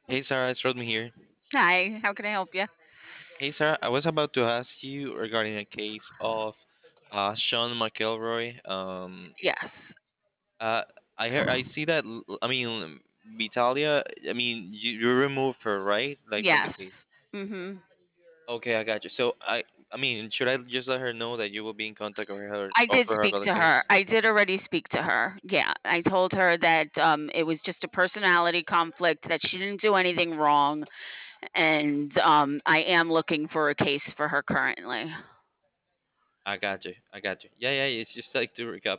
Hey Sarah, it's Rodney here. Hi, how can I help you? Hey Sarah, I was about to ask you regarding a case of Sean McElroy. Yes. Uh, I see that. I mean, Vitalia. I mean, you removed her, right? Like from the case. Yes. Mhm. Okay, I got you. So I mean, should I just let her know that you will be in contact with her, I did offer her speak about the to her. case? I did already speak to her. Yeah, I told her that it was just a personality conflict, that she didn't do anything wrong, and I am looking for a case for her currently. I got you. I got you. Yeah, yeah. It's just like to recap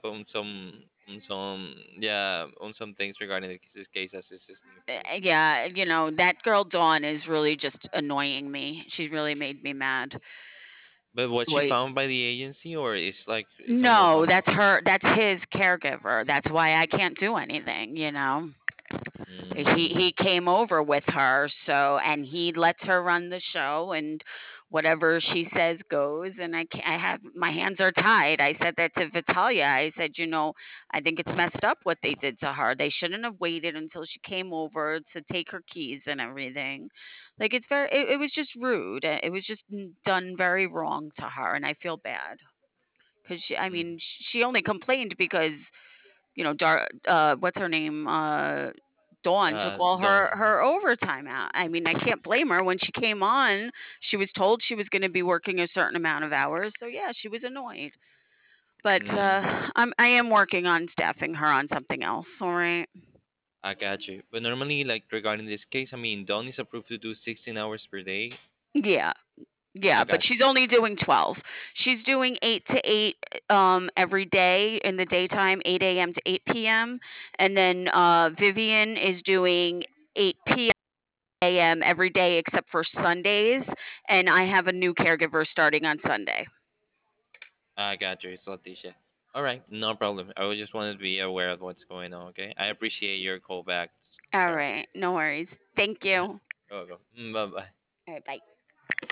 on some things regarding this case as this is new case. Yeah, that girl Dawn is really just annoying me. She really made me mad. But was she Wait. found by the agency or is like someone No, found? that's her. That's his caregiver. That's why I can't do anything. He Mm, came over with her, so and he lets her run the show, and whatever she says goes, and I have my hands are tied. I said that to Vitalia. I said, I think it's messed up what they did to her. They shouldn't have waited until she came over to take her keys and everything. Like, it was just rude. It was just done very wrong to her, and I feel bad because I mm. mean, she only complained because what's her name? Dawn took all Done. her overtime out. I mean, I can't blame her. When she came on, she was told she was going to be working a certain amount of hours. So yeah, she was annoyed. But Mm, I am working on staffing her on something else. All right. I got you. But normally, like regarding this case, I mean, Dawn is approved to do 16 hours per day. Yeah. I Yeah, but got you. she's only doing 12. She's doing 8 to 8 every day in the daytime, 8 a.m. to 8 p.m. And then Vivian is doing 8 p.m. every day except for Sundays. And I have a new caregiver starting on Sunday. I got you. It's Leticia. All right, no problem. I was just wanted to be aware of what's going on. Okay, I appreciate your call back, All Sarah. right. No worries. Thank you. All You're welcome. Bye bye. right. Bye.